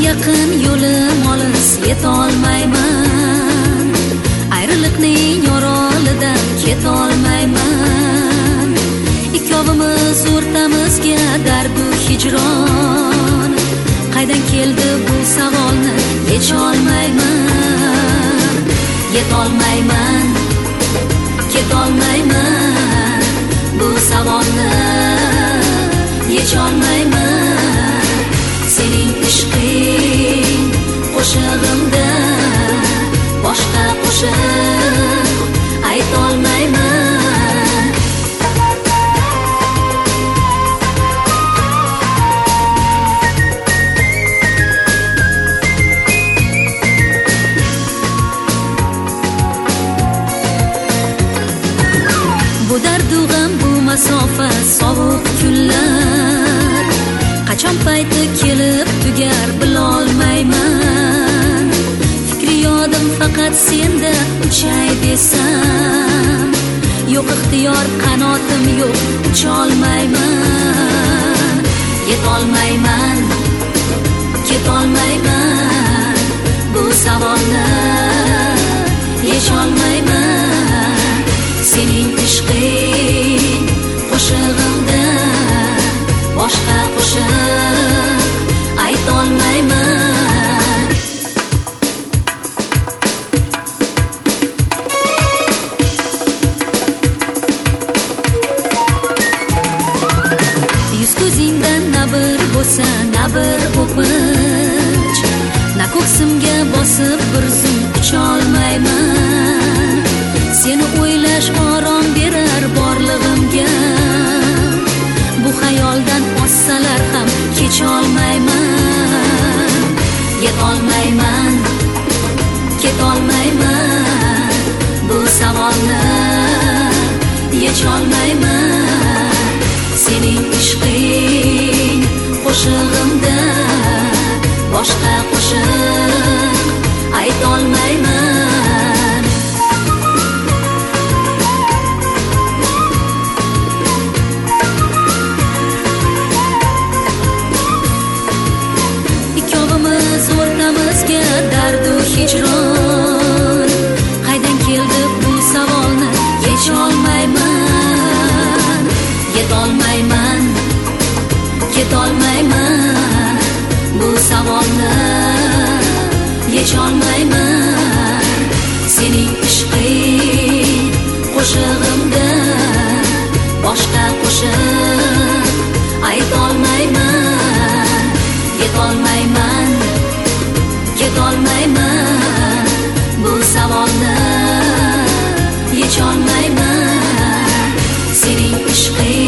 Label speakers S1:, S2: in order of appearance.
S1: yaqin yo'lim olis yetolmayman, ayriliqning yorolidan ketolmayman. Ikkovimiz o'rtamizga dardu hijron, qaydan keldi bu savolni yecholmayman. Yetolmayman, ketolmayman, bu savolni yecholmayman. Sening ishqing qo'shig'imda boshqa qo'shiq aytolmayman. Bu dardu g'am, bu masofa, sovuq kunlar qachon payti kelib tugar bilolmayman. Fikri yodim faqat senda uchay desam, yo'q ixtiyor, qanotim yo'q, ucholmayman. Yetolmayman, ketolmayman, bu savolni yecholmayman. Sening ishqing qo'shig'imda boshqa qo'shiq aytolmayman. Yuz ko'zingdan na bir bo'lsa, na bir o'pinch, na ko'ksimga bosib bir zum ucholmayman. Seni o'ylash orom berar borlig'imga, bu xayoldan ossalar ham kecholmayman. Yetolmayman, ketolmayman, bu savolni yecholmayman. Sening ishqing qo'shig'imda boshqa qo'shiq aytolmayman. Ikkovimiz o'rtamizga dardu hijron, qaydan keldi bu savolni yecholmayman. Yetolmayman, ketolmayman, bu savolni yecholmayman. Sening ishqing qo'shig'imda boshqa qo'shiq aytolmayman. Yetolmayman, ketolmayman, bu savolni yecholmayman. Sening ishqing